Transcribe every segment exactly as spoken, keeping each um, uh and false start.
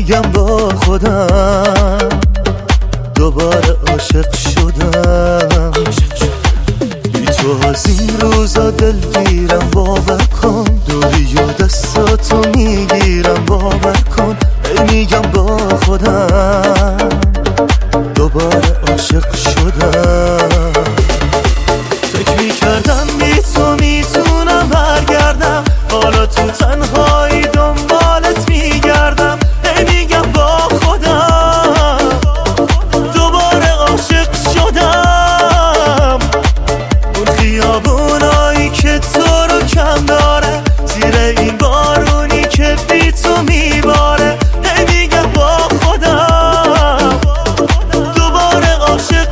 میگم با خودم دوباره عاشق شدم. بی تو از این روزا دلگیرم، باور کن دوری و دستاتو میگیرم، باور کن. ای میگم با خودم دوباره عاشق شدم. فکر میکردم بی تو میتونم برگردم، حالا تو تنهایی دنبالت میگردم. ای میگم با خودم دوباره عاشق شدم. اون خیابونایی که تو رو کم داره، زیر این بارونی که بی تو میباره. ای میگم با خودم دوباره عاشق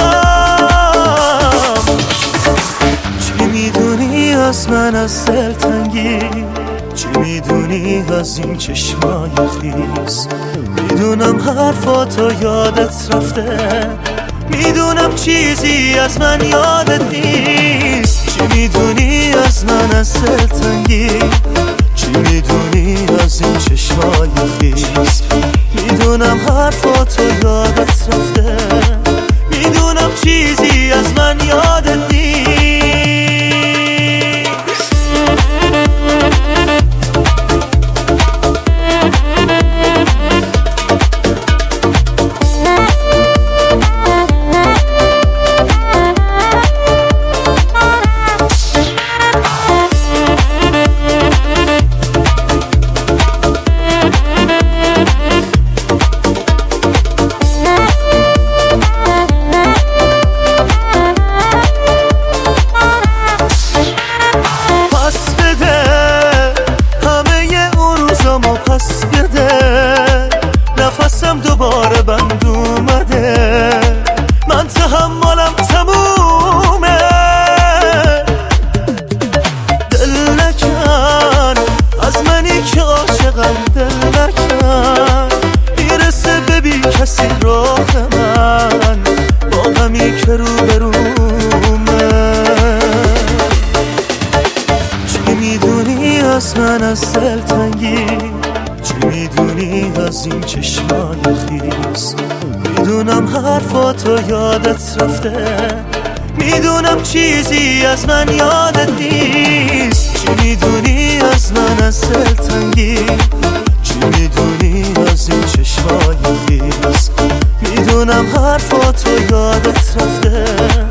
شدم. چی میدونی از من از دلتنگی؟ چی میدونی از این چشمای خیس؟ میدونم حرفاتو یادت رفته، میدونم چیزی از من یادت نیست. چی میدونی از من از دلتنگی؟ چی میدونی از این چشمای خیس؟ میدونم حرفاتو یادت رفته، میدونم چیزی از من یادت نیست. پس بده نفسم دوباره بند اومده، من تحملم تمومه. دل نکن از منی که عاشقم، دل نکن میرسه ببین کسی راه من، با غمی که رو برومه. چی میدونی از من از دلتنگی؟ چی میدونی از این چشمای خیس؟ میدونم حرفاتو یادت رفته، میدونم چیزی از من یادت نیست. چی میدونی از من از دلتنگی؟ چی میدونی از این چشمای خیس؟ میدونم حرفاتو یادت رفته،